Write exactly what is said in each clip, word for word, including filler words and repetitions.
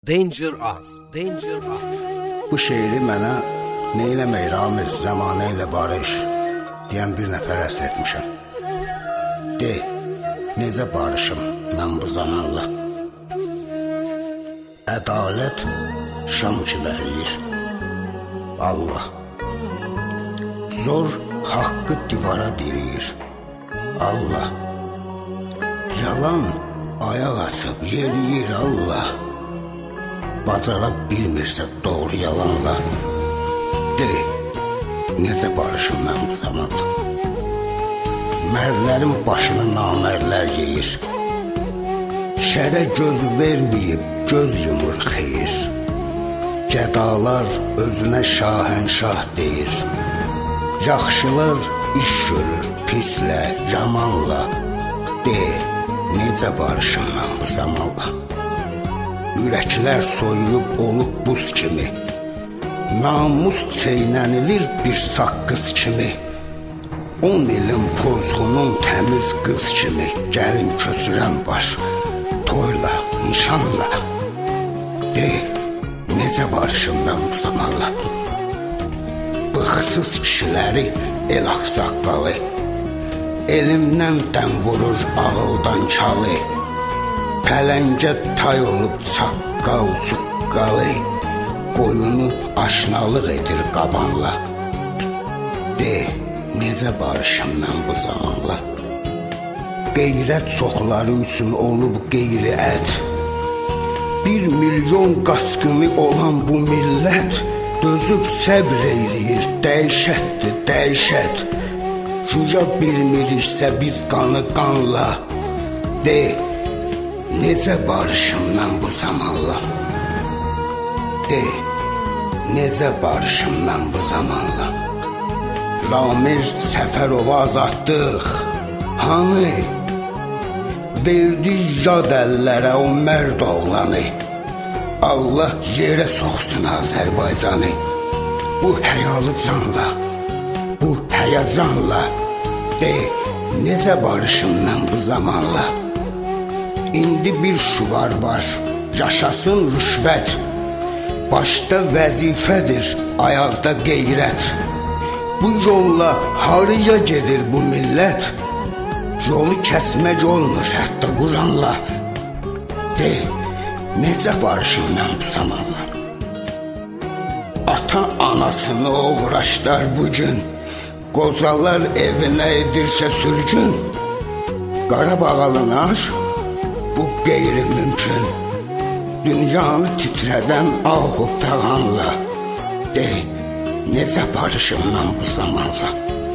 Danger Us, Danger Us. Bu şeiri mənə Neyləmək Ramiz Zamanə ilə barış deyən bir nəfər əsr etmişəm. De, necə barışım mən bu zamanla? Ədalət şam kimi əriyir. Allah zor haqqı divara diriyir. Allah yalan ayaq açıb yeriyir. Allah bacara bilmirsə doğru yalanla. De, necə barışım mən bu zamanla? Mərlərin başını namərlər yeyir. Şərə göz verməyib göz yumur xeyir. Gədalar özünə şahənşah deyir. Yaxşılar iş görür pislə, yamanla. De, necə barışım mən bu zamanla? Ürəklər soyuyub olub buz kimi. Namus çeynənilir bir saqqız kimi. On ilin pozğunun təmiz qız kimi. Gəlin köçürən baş, toyla, nişanla. De, necə barışım mən bu zamanla? Bıxsız kişiləri el axsaqqalı. Elimdən dən vurur ağıldan çalı. Pələngə tay olub çaqqal çuqqalı. Qoyunu aşnalıq edir qabanla. De, necə barışım mən bu zamanla? Qeyrət çoxları üçün olub qeyri ət. Bir milyon qaçqını olan bu millət dözüb səbr eyləyir, dəhşətdir, dəhşət. Rüya bilmiriksə biz qanı qanla. De, necə barışım mən bu zamanla? De, necə barışım mən bu zamanla? Ramir Səfərova azadlıq, hanı? Verdi yad əllərə o mərd oğlanı. Allah yerə soxsun Azərbaycanı. Bu həyalı canla, bu həyacanla. De, necə barışım mən bu zamanla? İndi bir şüvar var, yaşasın rüşvət. Başda vəzifədir, ayaqda qeyrət. Bu yolla harıya gedir bu millət? Yolu kəsmək olmur hətta Quranla. De, necə barışım mən bu zamanla? Ata anasını uğraşlar bugün. Qocalar evinə edirsə sürgün. Qarabağalınar, bu qeyri-mümkün. Dünyanı titrədən ahu fəğanla. De, necə barışım mən bu zamanla?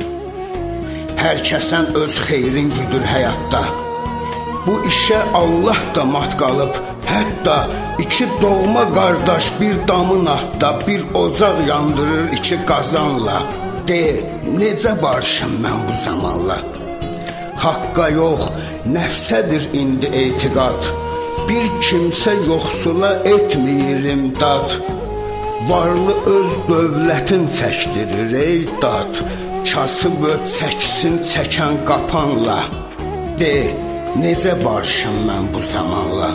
Hər kəsən öz xeyrin güdür həyatda. Bu işə Allah da mat qalıb. Hətta iki doğma qardaş bir damın atda bir ocaq yandırır iki qazanla. De, necə barışım mən bu zamanla? Haqqa yox, nəfsədir indi etiqad. Bir kimsə yoxsula etmir imdad. Varlı öz dövlətin çəkdirir ey dad. Kasıb öt çəksin çəkən qapanla. De, necə barışım mən bu zamanla?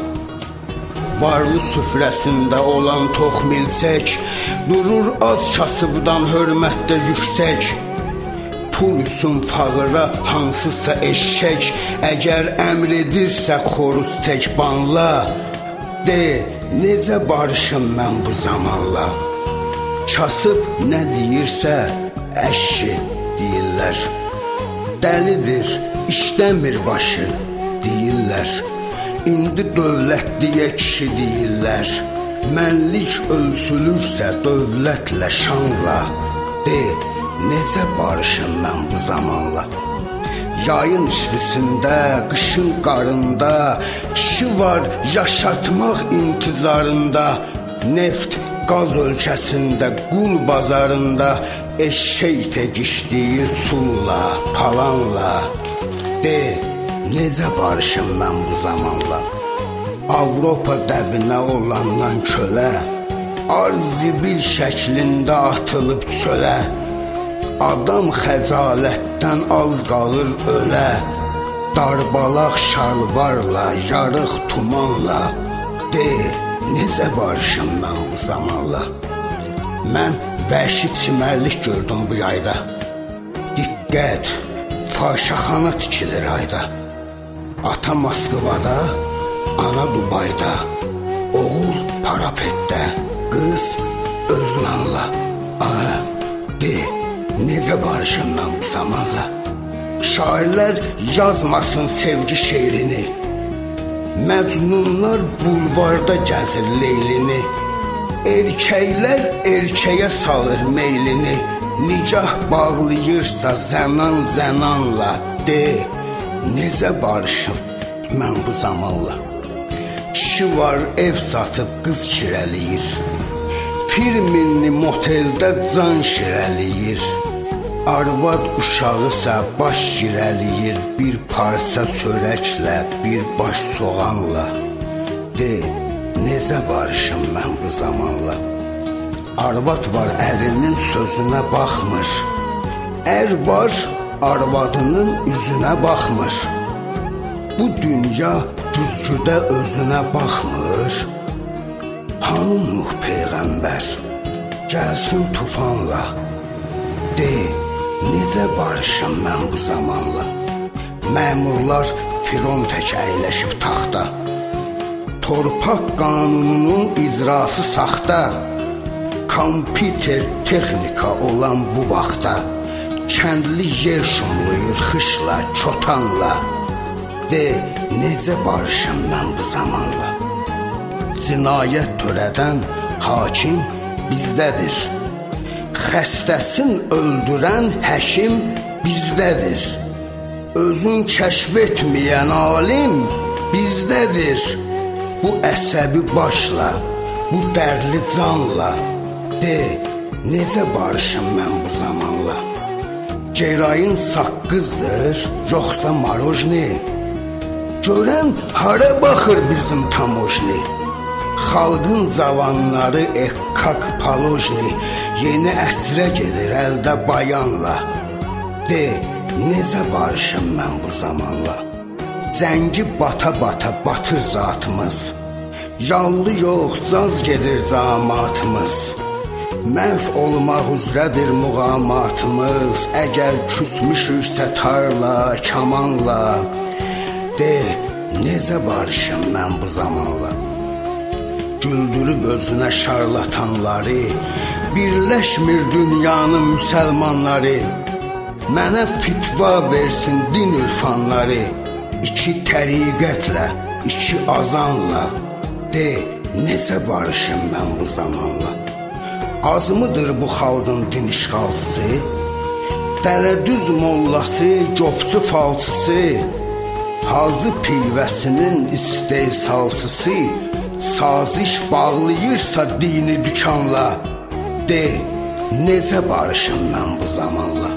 Varlı süfrəsində olan tox milçək durur az kasıbdan hörmətdə yüksək. Pul üçün fağıra hansısa eşşək əgər əmr edirsə xoruz tək banla. De, necə barışım mən bu zamanla? Kasıb nə deyirsə əşşi deyirlər. Dəlidir, işləmir başı deyirlər. İndi dövlətliyə kişi deyirlər. Mənlik ölçülürsə dövlətlə, şanla. De, necə barışım mən bu zamanla? Yayın işlisində, qışın qarında, kişi var yaşatmaq intizarında. Neft, qaz ölkəsində, qul bazarında, eşşək tək işləyir çulla, palanla. De, necə barışım mən bu zamanla? Avropa dəbinə olandan kölə, arz-zibil şəklində atılıb çölə. Adam xəcalətdən az qalır ölə. Darbalaq şalvarla, yarıq tumanla. De, necə barışım mən bu zamanla? Mən vəhşi çimərlik gördüm bu yayda. Diqqət, faşaxana tikilir ayda. Ata Moskvada, ana Dubayda, oğul parapetdə, qız özün anla. Ağa, de, necə barışım mən bu zamanla? Şairlər yazmasın sevgi şeirini, məcnunlar bulvarda gəzir leylini, erkəklər erkəyə salır meylini, nicah bağlayırsa zənan zənanla. De, necə barışım mən bu zamanla? Kişi var ev satıb qız kirəliyir, firminli moteldə can şirəliyir, arvad uşağısa baş girəliyir, bir parça çörəklə, bir baş soğanla. De, necə barışım mən bu zamanla? Arvad var ərinin sözünə baxmır, ər var arvadının üzünə baxmır. Bu dünya güzgüdə özünə baxmır. Hanı Nuh Peyğəmbər, gəlsin tufanla. De, necə barışım mən bu zamanla? Məmurlar firon tək əyləşib taxta, torpaq qanununun icrası saxta, kompüter texnika olan bu vaxtda, kəndli yer şumluyur xışla, çotanla. De, necə barışım mən bu zamanla? Cinayət törədən hakim bizdədir, xəstəsin öldürən həkim bizdədir, özün kəşf etməyən alim bizdədir. Bu əsəbi başla, bu dərdli canla. De, necə barışım mən bu zamanla? Cerayın saqqızdır, yoxsa marojni? Görən hara baxır bizim tamojni? Xalqın cavanları ekkak palojni, yeni əsrə gedir əldə bayanla. De, necə barışım mən bu zamanla? Cəngi bata-bata batır zatımız, yallı yox caz gedir camatımız, məhv olmaq üzrədir muğamatımız, əgər küsmüşüksə tarla, kamanla. De, necə barışım mən bu zamanla? Güldürüb özünə şarlatanları, birləşmir dünyanın müsəlmanları, mənə fitva versin din ürfanları, İki təriqətlə, iki azanla. De, necə barışım mən bu zamanla? Azmıdır bu xalqın din işğalçısı, dələdüz mollası, qopçu falçısı, hacı pivəsinin istehsalçısı, saziş bağlayırsa dini dükanla. De, necə barışım mən bu zamanla?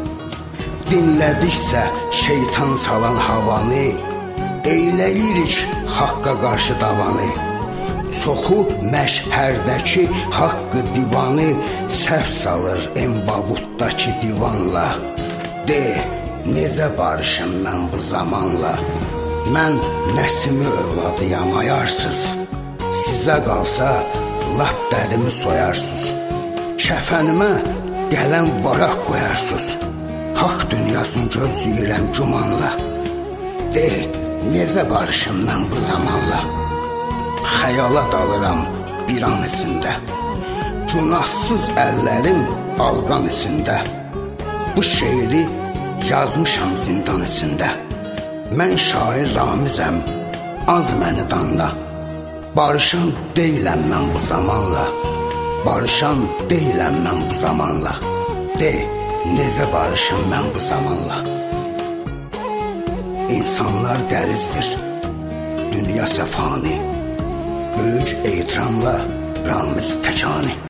Dinlədikcə şeytan çalan havanı, eyləyirik haqqa qarşı davanı. Çoxu məşhərdəki haqqı divanı səhv salır embabutdakı divanla. De, necə barışım mən bu zamanla? Mən Nəsimi övladıyam ayarsız, sizə qalsa lap dədimi soyarsız, kəfənimə qələm varaq qoyarsız, haqq dünyasını gözləyirəm gümanla. De, necə barışım mən bu zamanla? Xəyala dalıram bir an içində, günahsız əllərim alqan içində. Bu şeiri yazmışam zindan içində. Mən şair Ramizəm, az məni danla. Barışan deyiləm mən bu zamanla, barışan deyiləm mən bu zamanla. De, necə barışım mən bu zamanla? İnsanlar qəlizdir, dünya səfani, böyük ehtiramla Ramiz Təkani.